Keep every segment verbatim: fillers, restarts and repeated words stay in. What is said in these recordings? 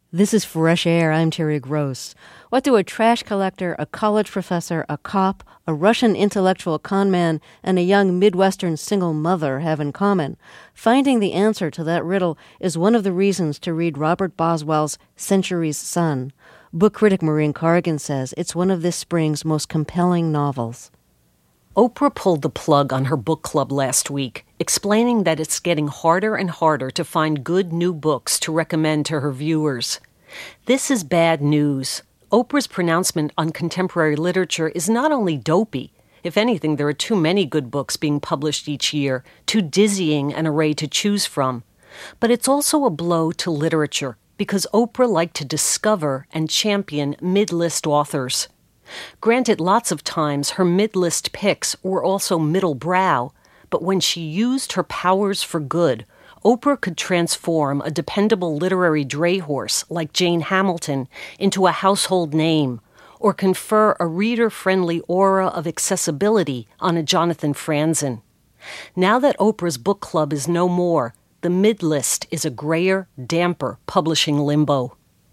This is Fresh Air. I'm Terry Gross. What do a trash collector, a college professor, a cop, a Russian intellectual conman, and a young Midwestern single mother have in common? Finding the answer to that riddle is one of the reasons to read Robert Boswell's Century's Son. Book critic Maureen Corrigan says it's one of this spring's most compelling novels. Oprah pulled the plug on her book club last week, explaining that it's getting harder and harder to find good new books to recommend to her viewers. This is bad news. Oprah's pronouncement on contemporary literature is not only dopey. If anything, there are too many good books being published each year, too dizzying an array to choose from. But it's also a blow to literature, because Oprah liked to discover and champion mid-list authors. Granted, lots of times her mid-list picks were also middle-brow, but when she used her powers for good, Oprah could transform a dependable literary dray horse like Jane Hamilton into a household name, or confer a reader-friendly aura of accessibility on a Jonathan Franzen. Now that Oprah's book club is no more, the mid-list is a grayer, damper publishing limbo.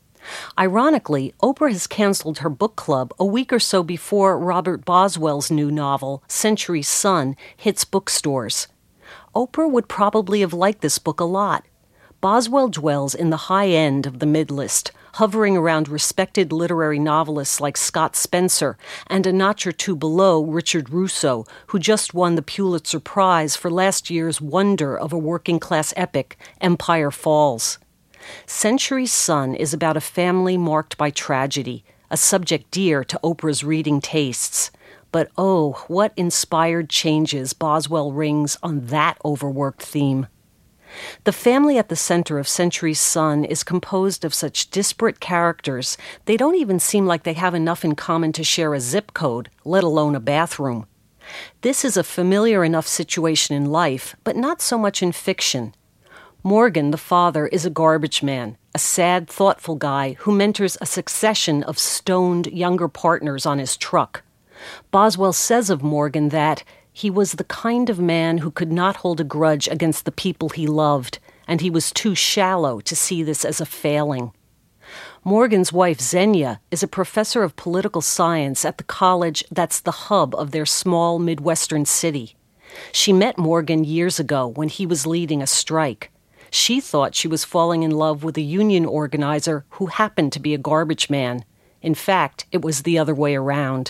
Ironically, Oprah has canceled her book club a week or so before Robert Boswell's new novel, Century's Son, hits bookstores. Oprah would probably have liked this book a lot. Boswell dwells in the high end of the mid-list, hovering around respected literary novelists like Scott Spencer and a notch or two below Richard Russo, who just won the Pulitzer Prize for last year's wonder of a working-class epic, Empire Falls. Century's Son is about a family marked by tragedy, a subject dear to Oprah's reading tastes. But oh, what inspired changes Boswell rings on that overworked theme. The family at the center of Century's Son is composed of such disparate characters, they don't even seem like they have enough in common to share a zip code, let alone a bathroom. This is a familiar enough situation in life, but not so much in fiction. Morgan, the father, is a garbage man, a sad, thoughtful guy who mentors a succession of stoned younger partners on his truck. Boswell says of Morgan that he was the kind of man who could not hold a grudge against the people he loved, and he was too shallow to see this as a failing. Morgan's wife, Xenia, is a professor of political science at the college that's the hub of their small Midwestern city. She met Morgan years ago when he was leading a strike. She thought she was falling in love with a union organizer who happened to be a garbage man. In fact, it was the other way around.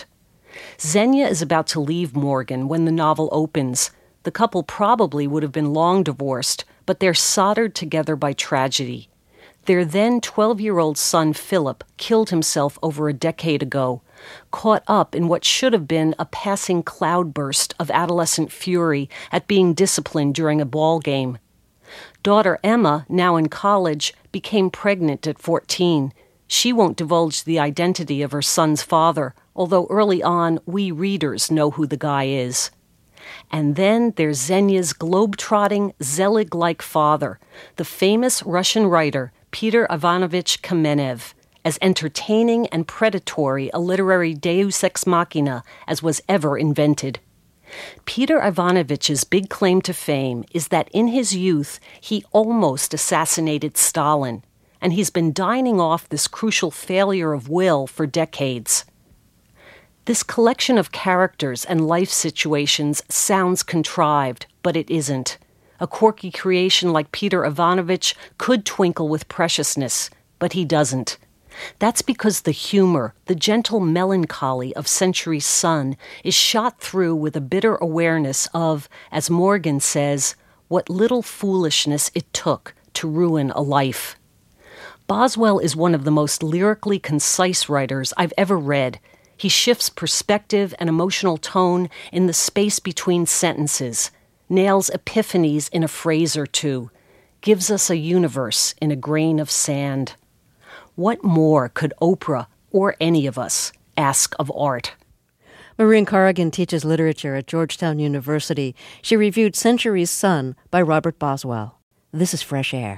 Xenia is about to leave Morgan when the novel opens. The couple probably would have been long divorced, but they're soldered together by tragedy. Their then twelve-year-old son, Philip, killed himself over a decade ago, caught up in what should have been a passing cloudburst of adolescent fury at being disciplined during a ball game. Daughter Emma, now in college, became pregnant at fourteen. She won't divulge the identity of her son's father, although early on we readers know who the guy is. And then there's Xenia's globe-trotting, Zelig-like father, the famous Russian writer Peter Ivanovich Kamenev, as entertaining and predatory a literary deus ex machina as was ever invented. Peter Ivanovich's big claim to fame is that in his youth he almost assassinated Stalin, and he's been dining off this crucial failure of will for decades. This collection of characters and life situations sounds contrived, but it isn't. A quirky creation like Peter Ivanovich could twinkle with preciousness, but he doesn't. That's because the humor, the gentle melancholy of Century's Son is shot through with a bitter awareness of, as Morgan says, what little foolishness it took to ruin a life. Boswell is one of the most lyrically concise writers I've ever read. He shifts perspective and emotional tone in the space between sentences, nails epiphanies in a phrase or two, gives us a universe in a grain of sand. What more could Oprah, or any of us, ask of art? Maureen Corrigan teaches literature at Georgetown University. She reviewed Century's Son by Robert Boswell. This is Fresh Air.